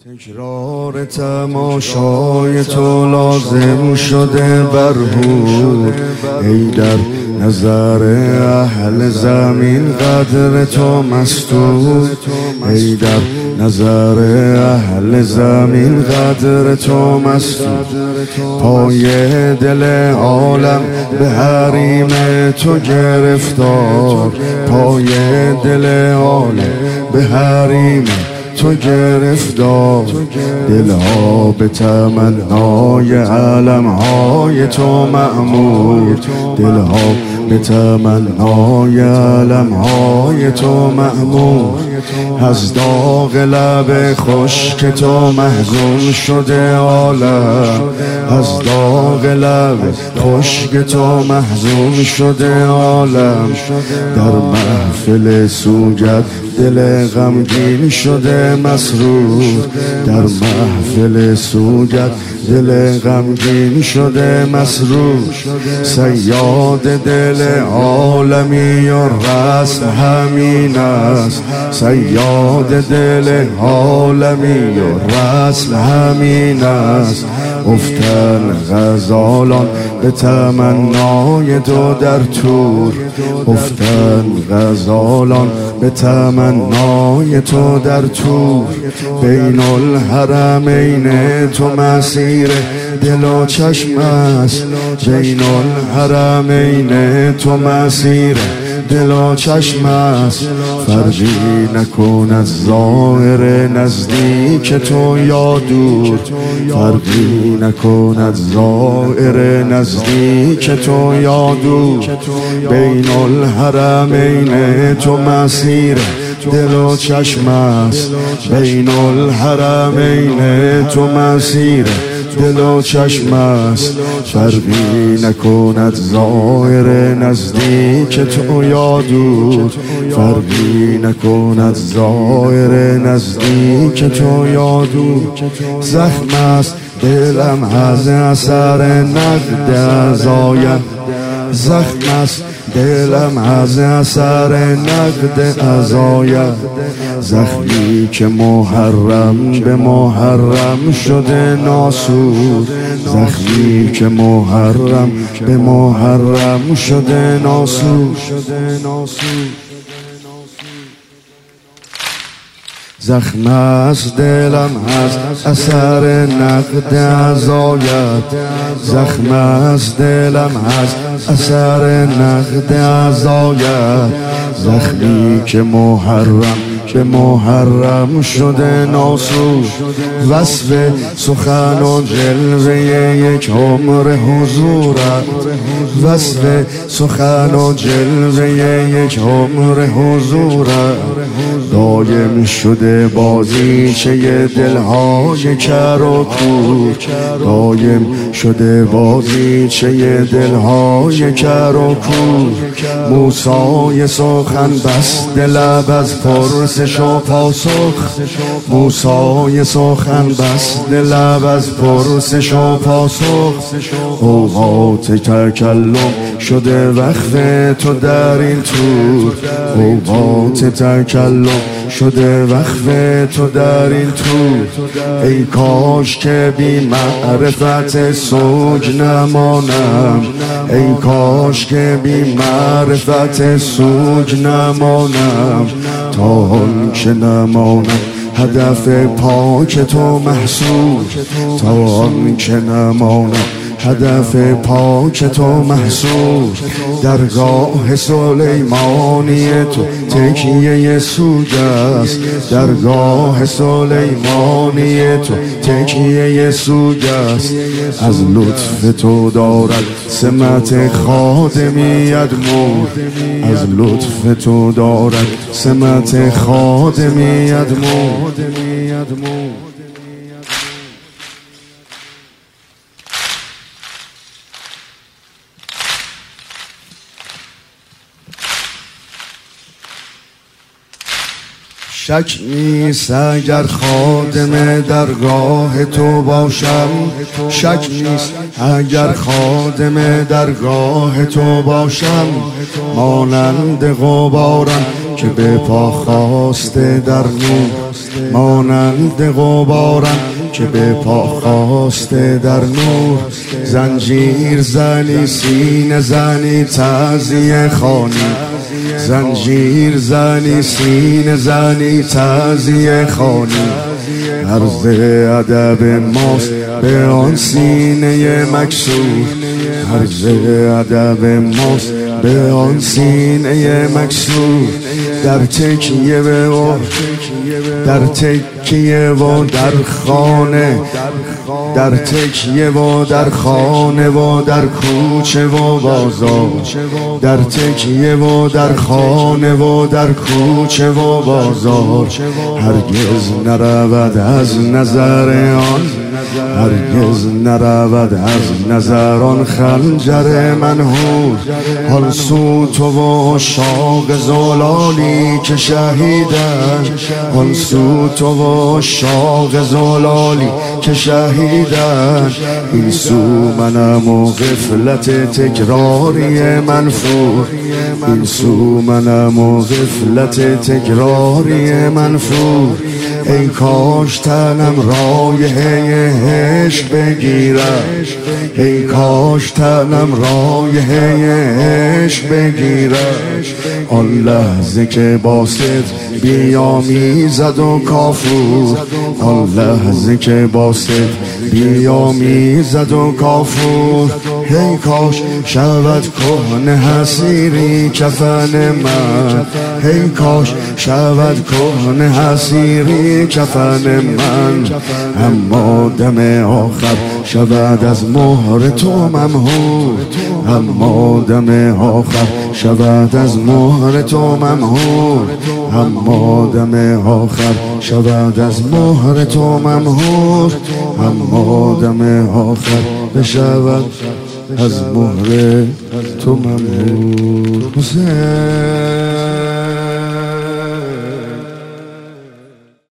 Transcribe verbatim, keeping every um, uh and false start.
تکرار تماشای تو لازم شده برهود، ای در نظر اهل زمین قدر تو مستور، ای در نظر اهل زمین قدر تو مستور. پای دل عالم به حریم تو گرفتار، پای دل عالم به حریم تو گرفتار. دلها به تمنای علمهای تو مأمور، دلها به تمنای علمهای تو مأمور. از داغ لب خشک تو محزون شده عالم، از داغ لب خشک تو محزون شده عالم. در محفل سوگت دل غمگین شده مسرور، در محفل سوگت دل غمگین شده مسرور. صیاد دل عالمی و رسم همین است، صیاد دل عالمی و رسم همین است. افتن غزالان به تمنای تو در تور، افتن غزالان به تمنای تو در تور. بین الحرمین تو مسیر دل و چشم است، بین الحرمین تو مسیر دل و چشم است. فرقی نکن از ظاهر نزدیک تو یا دور، فرقی نکن از ظاهر نزدیک تو یا دور. بین الحرمین تو مسیر دل و چشم است، بین الحرمین تو مسیر دل و چشم است. فرقی نکن از ظاهر نزدیک تو یا دور، فرقی نکن از ظاهر نزدیک تو یا دور. زخم است دلم از اثر نقد عزایت، زخم است دلم از اثر نقد عزایت. زخمی که محرم به محرم شده ناسود، زخمی که محرم به محرم شده ناسود. زخم است دلم از اثر نقد عزایت، زخم است دلم از اثر نقد عزایت. زخمی که محرم به محرم شده ناسود. وصف سخن و جلوه یک عمر حضورت، وصف سخن و جلوه یک عمر حضورت. دایم شده بازیچه دلهای کر و کور، دایم شده بازیچه دلهای کر و کور. موسای سخن بست لب از پرسش و پاسخ، موسای سخن بست لب از پرسش و پاسخ. اوقات تکلم شده وقف تو در این تور، اوقات تکلم شده وقف تو در این تور. ای کاش که بی معرفت سوگ نمانم، ای کاش که بی معرفت سوگ نمانم. تا آن که نمانم هدف پاک تو محصور، تا آن که نمانم هدف پاک تو محصور. درگاه سلیمانی تو تکیه سوگ است، درگاه سلیمانی تو تکیه سوگ است. از لطف تو دارد سمت خادمیت مور، از لطف تو دارد سمت خادمیت مور. شک نیست اگر خادم درگاه تو باشم، شک نیست اگر خادم درگاه تو باشم. مانند غبارم که به پا خواسته در نور، مانند غبارم که به پا خواسته در نور. زنجیر زنی سینه زنی تعزیه خوانی، زنجیر زنی سینه زنی تعزیه خوانی. عرض ادب ماست به آن سینه مکسور، عرض ادب ماست به آن سینه مکسور. در تکیه و در تکیه و در خانه، در تکیه و در خانه و در کوچه و بازار، در تکیه و در خانه و در کوچه و بازار. هرگز نرود از نظر آن، هرگز نرود از نظر آن خنجر منهور. حال سو تو و عشاق زلالی که شهیدن، حال سو تو و عشاق زلالی که شهیدن. این سو منم و غفلت تکراری منفور، این سو منم و غفلت تکراری منفور. ای کاش تنم رایحه عشق بگیرم، ای کاش تنم رایحه عشق بگیرم. آن لحظه که باسط بیامیزد و کافور، آن لحظه که باسط بیامیزد و کافور. ای کاش شود کهنه حسیری کفن من، ای کاش شود کهنه حسیری کفن من. اما دم آخر شود از مهر تو ممحور، اما دم آخر شود از مهر تو ممحور، اما دم آخر شود از مهر تو ممحور، اما دم آخر بشود از مهر تو ممحور. حسین